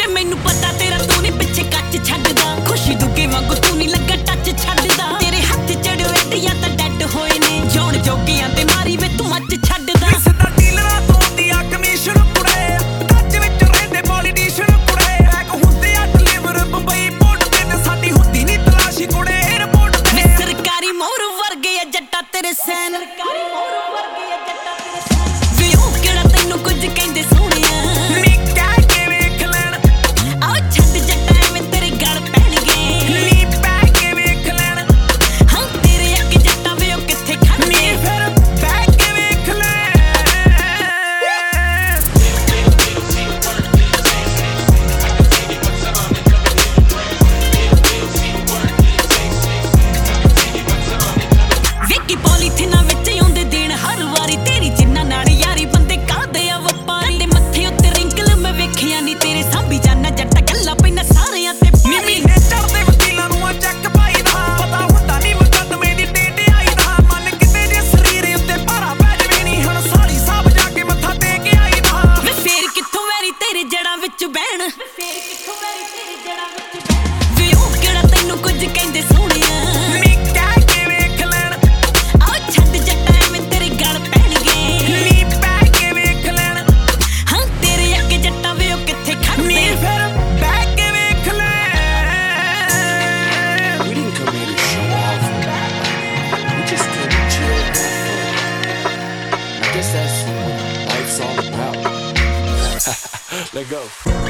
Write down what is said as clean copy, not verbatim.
ਵੇ ਮੈਨੂੰ ਪਤਾ ਤੇਰਾ ਤੂੰ ਨੀ ਪਿੱਛੇ ਕੱਚ ਛੱਡਦਾ, ਖੁਸ਼ੀ ਦੁੱਗੇ ਵਾਂਗੂ ਤੂੰ ਨੀ ਲੱਗਾ ਟੱਚ ਛੱਡਦਾ। ਤੇਰੇ ਹੱਥ ਚੜ੍ਹ ਵੇਟੀਆਂ ਤਾਂ ਡੈਡ ਹੋਏ ਨੇ, ਜੌਣ ਜੋਗੀਆਂ ਤੇ ਮਾਰੀ ਵੇ ਤੂੰ ਮੱਚ ਛੱਡਦਾ। ਸਿੱਧਾ ਡੀਲਰਾਂ ਤੋਂ ਦੀ ਆ ਕਮਿਸ਼ਨ ਕੁੜੇ, ਟੱਚ ਵਿੱਚ ਰਹਿੰਦੇ ਪੋਲੀਟੀਸ਼ੀਅਨ ਕੁੜੇ। ਬੈਕ ਹੁੰਦੇ ਆ ਡਿਲੀਵਰ ਬੰਬਈ ਪੋਰਟ ਤੇ ਸਾਡੀ ਹੁੰਦੀ ਨੀ ਤਲਾਸ਼ੀ ਕੁੜੇ 에ਅਰਪੋਰਟ ਤੇ। ਸਰਕਾਰੀ ਮੋਹਰ ਵਰਗੇ ਆ ਜੱਟਾ ਤੇਰੇ ਸੈਨ, ਸਰਕਾਰੀ ਮੋਹਰ ਵਰਗੇ ਆ ਜੱਟਾ ਤੇਰੇ ਸੈਨ। ਵੇ ਉਹ ਕਿਹੜਾ ਤੈਨੂੰ ਕੁਝ ਕਹਿੰਦੇ ਸੋਹਣਿਆ, ਨੀ ਕਹਿ ਕੇ ਵੇਖ ਲੈਣ ਆਹ ਛੱਡ ਜੱਟਾ ਐਵੇਂ ਤੇਰੇ ਗਲ ਪੈਣਗੇ। ਨੀ ਪੈ ਕੇ ਵੇਖ ਲੈਣ ਹਾਂ ਤੇਰੇ ਅੱਗੇ ਜੱਟਾ ਵੇ ਉਹ ਕਿੱਥੇ ਖੜਨੇ। ਨੀ ਫਿਰ ਪੈ ਕੇ ਵੇਖ ਲੈ। ਵੇਖੀ ਪੋਲੀਥੀਨਾਂ ਵਿੱਚ ਆਉਂਦੇ ਦਿਨ ਹਰ ਵਾਰੀ, ਤੇਰੀ ਜਿੰਨਾ ਨਾਲ ਯਾਰੀ ਬੰਦੇ ਕਾਹਦੇ ਆ ਵਪਾਰੀ। ਤੇ ਮੱਥੇ ਉੱਤੇ ਰਿੰਕਲ ਮੈਂ ਵੇਖਿਆ ਨੀ ਤੇਰੇ, ਸਾਂਭੀ ਜਾਨਾ ਜੱਟਾ ਗੱਲਾਂ ਪੈਣਾ ਸਾਰਿਆਂ ਤੇ ਭਾਰੀ। ਮਹੀਨੇ ਚੜ੍ਹਦੇ ਵਕੀਲਾਂ ਨੂੰ ਆ ਚੈੱਕ ਪਾਈਦਾ, ਪਤਾ ਹੁੰਦਾ ਨੀ ਮੁਕੱਦਮੇ ਦੀ ਡੇਟ ਆਈਦਾ। ਮਨ ਕਿਤੇ ਜੇ ਸਰੀਰ ਉੱਤੇ ਭਾਰਾ ਪੈ ਜਵੇ ਨੀ, ਹੁਣ ਸਾਲੀ ਸਾਹਿਬ ਜਾ ਕੇ ਮੱਥਾ ਟੇਕ ਆਈਦਾ। ਵੇ ਫੇਰ ਕਿੱਥੋਂ ਵੈਰੀ ਤੇਰੇ ਜੜਾਂ ਵਿੱਚ ਬਹਿਣ, ਫੇਰ ਕਿੱਥੋਂ ਵੈਰੀ ਤੇਰੇ ਜੜਾਂ ਵਿੱਚ ਬਹਿਣ। ਵੇ ਉਹ ਕਿਹੜਾ ਤੈਨੂੰ ਕੁਝ ਕਹਿੰਦੇ ਸੋਹਣਿਆ, ਨੀ ਕਹਿ ਕੇ ਵੇਖ ਲੈਣ ਆਹ ਛੱਡ ਜੱਟਾ ਐਵੇਂ ਤੇਰੇ ਗਲ ਪੈਣਗੇ। ਨੀ ਪੈ ਕੇ ਵੇਖ ਲੈਣ ਹਾਂ ਤੇਰੇ ਅੱਗੇ ਜੱਟਾ ਵੇ ਉਹ ਕਿੱਥੇ ਨੀ ਖੜਨੇ। ਫਿਰ ਪੈ ਕੇ ਵੇਖ ਲੈ। We didn't come here to show off. We just came to chill and have fun. I guess that's what life's all about. Let go.